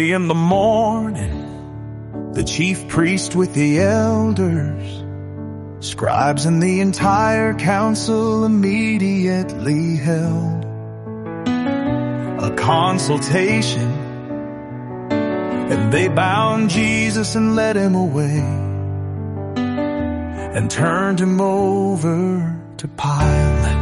Early in the morning, the chief priest with the elders, scribes and the entire council immediately held a consultation, and they bound Jesus and led him away and turned him over to Pilate.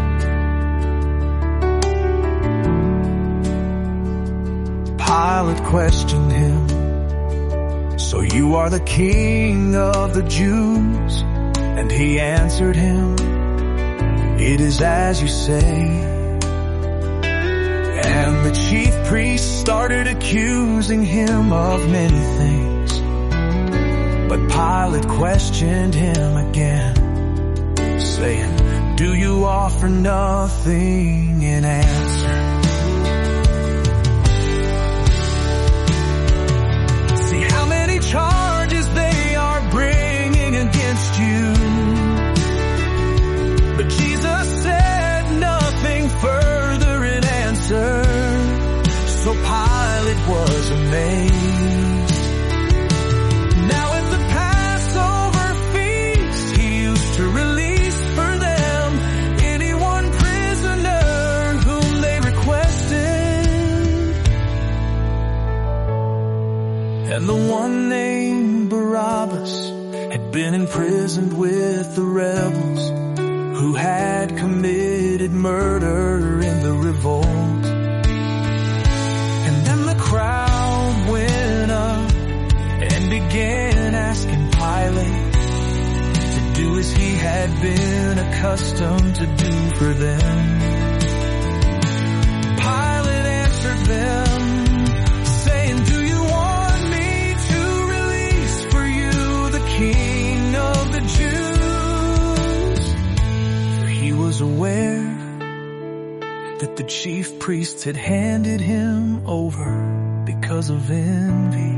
Pilate questioned him, "So you are the king of the Jews?" And he answered him, "It is as you say." And the chief priest started accusing him of many things, but Pilate questioned him again, saying, "Do you offer nothing in answer?" See how many charges they are bringing against you, but Jesus said nothing further in answer. So Pilate was amazed. Now at the Passover feast, he used to release for them any one prisoner whom they requested. And the one named Barabbas had been imprisoned with the rebels who had committed murder in the revolt. And then the crowd went up and began asking Pilate to do as he had been accustomed to do for them. Pilate answered them, saying, "Do you want me to release for you the King of the Jews?" For he was aware that the chief priests had handed him over because of envy.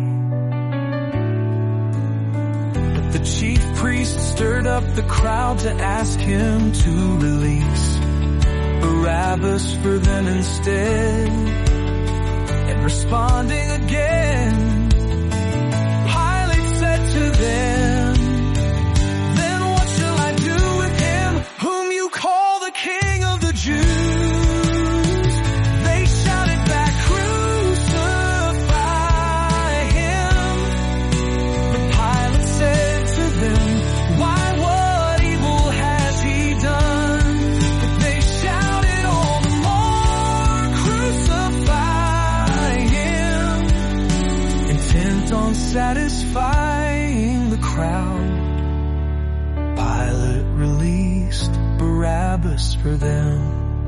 But the chief priest stirred up the crowd to ask him to release Barabbas for them instead. And responding again, Pilate said to them, "Then what shall I do with him whom you call the King of the Jews?" Satisfying the crowd, Pilate released Barabbas for them.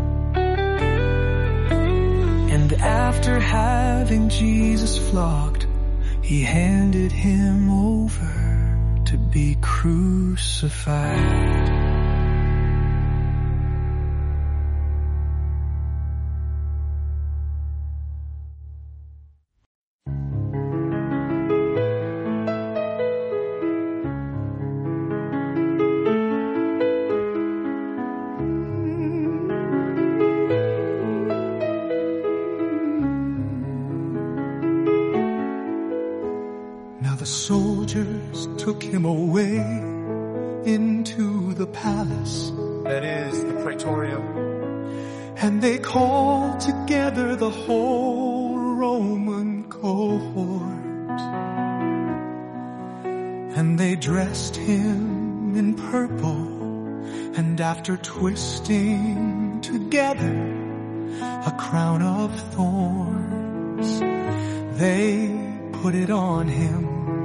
And after having Jesus flogged, he handed him over to be crucified. Took him away into the palace, that is the Praetorium, and they called together the whole Roman cohort, and they dressed him in purple, and after twisting together a crown of thorns, they put it on him.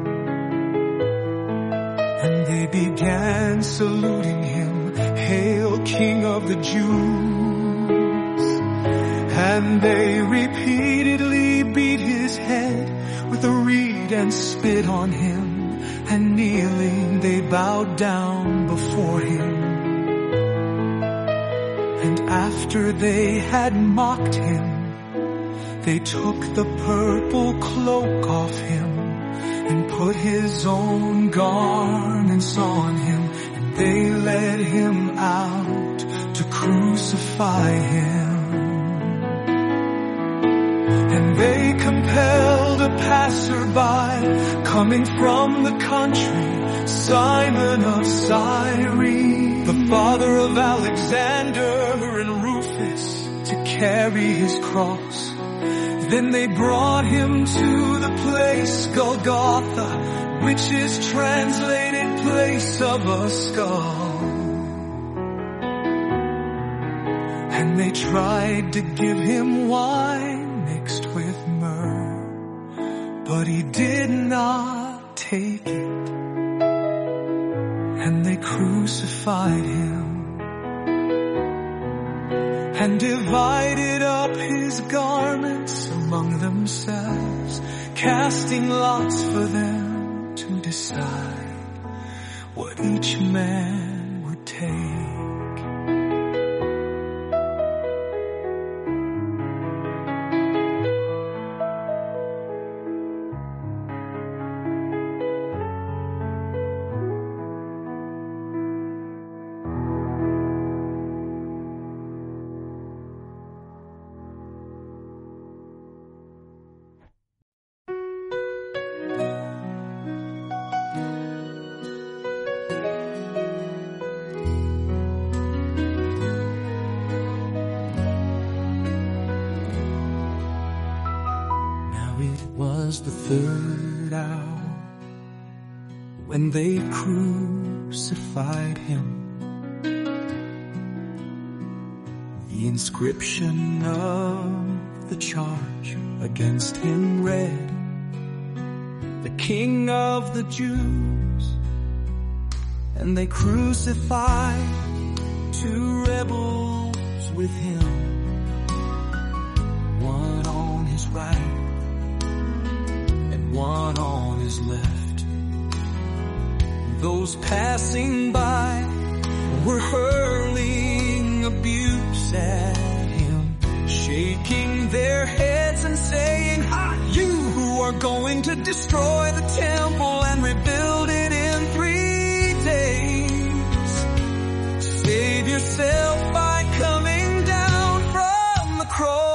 And they began saluting him, "Hail, King of the Jews." And they repeatedly beat his head with a reed and spit on him. And kneeling, they bowed down before him. And after they had mocked him, they took the purple cloak off him and put his own garments on him, and they led him out to crucify him. And And they compelled a passerby coming from the country, Simon of Cyrene, the father of Alexander and Rufus, to carry his cross. Then they brought him to the place Golgotha, which is translated place of a skull. And they tried to give him wine mixed with myrrh, but he did not take it. And they crucified him and divided up his garments among themselves, casting lots for them to decide what each man would take. The third hour, when they crucified him, the inscription of the charge against him read, "The King of the Jews." And they crucified two rebels with him, one on his right, one on his left. Those passing by were hurling abuse at him, shaking their heads and saying, "Ah, you who are going to destroy the temple and rebuild it in 3 days, save yourself by coming down from the cross."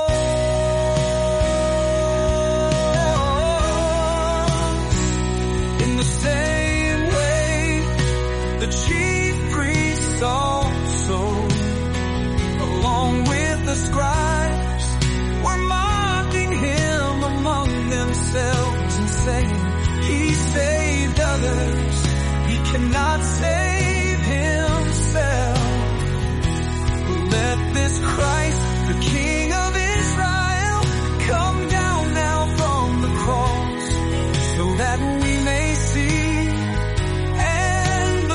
He saved others, he cannot save himself. Let this Christ, the King of Israel, come down now from the cross, so that we may see and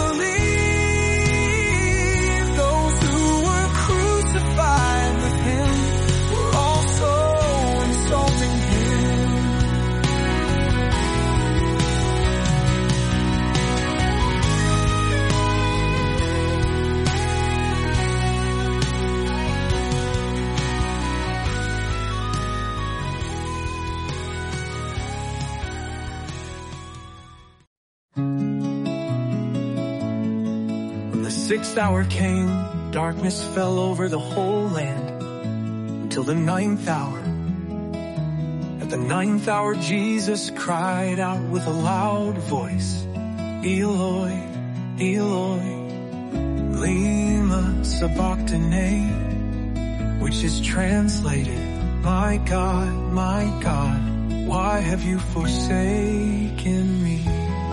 believe. Those who were crucified with him were also insulting him. When the 6th hour came, darkness fell over the whole land until the 9th hour. At the 9th hour, Jesus cried out with a loud voice, "Eloi, Eloi, lema sabachthani," which is translated, my God, why have you forsaken me?"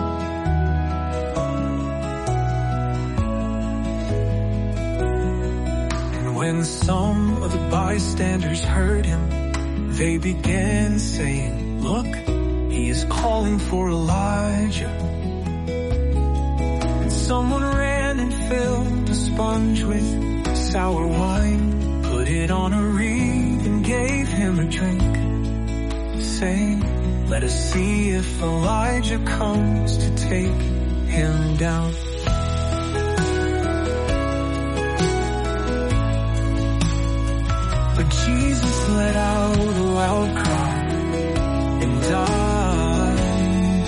And when some of the bystanders heard him, they began saying, "Look, he is calling for Elijah." And someone ran and filled a sponge with sour wine, put it on a reed and gave him a drink, saying, "Let us see if Elijah comes to take him down." But Jesus let out a loud cry and died.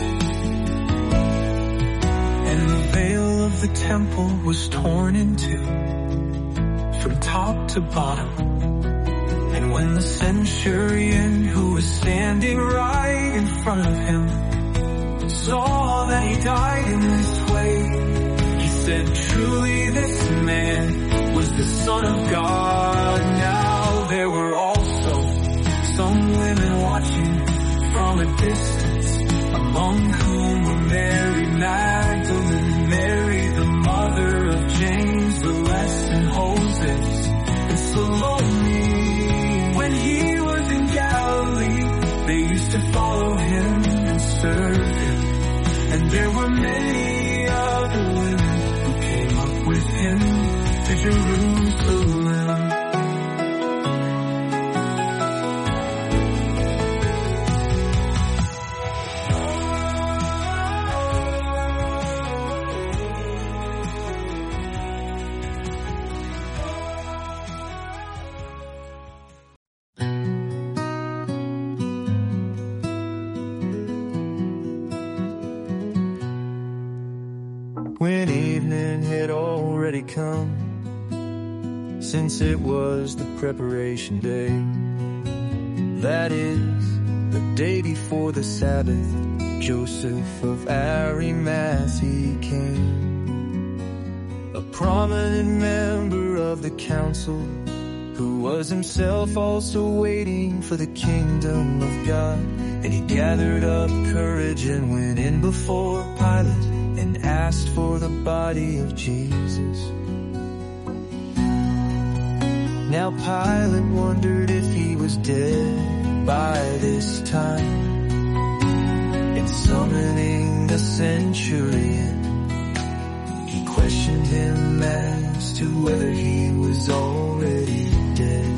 And the veil of the temple was torn in two from top to bottom. And When the centurion who was standing right in front of him saw that he died in this way, he said, truly this man was the Son of God. Now there were also some women watching from a distance, among whom were Mary Magdalene, Mary the mother of James the Less and Joses, and Salome. When he was in Galilee, they used to follow him and serve him. And there were many other women who came up with him to Jerusalem. When evening had already come, since it was the preparation day, that is, the day before the Sabbath, Joseph of Arimathea came, a prominent member of the council, who was himself also waiting for the kingdom of God. And he gathered up courage and went in before Pilate and asked for the body of Jesus. Now Pilate wondered if he was dead by this time, and summoning the centurion, he questioned him as to whether he was already dead.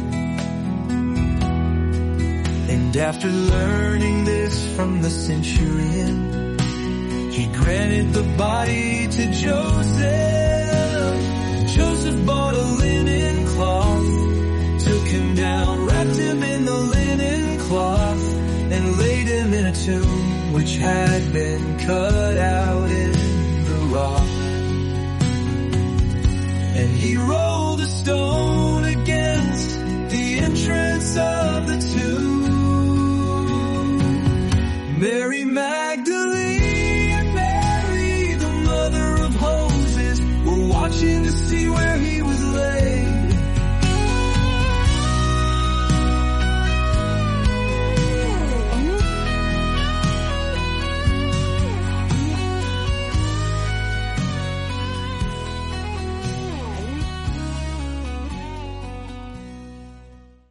And after learning this from the centurion, he granted the body to Joseph. Joseph bought a linen cloth, took him down, wrapped him in the linen cloth, and laid him in a tomb which had been cut out in the rock. And he rolled a stone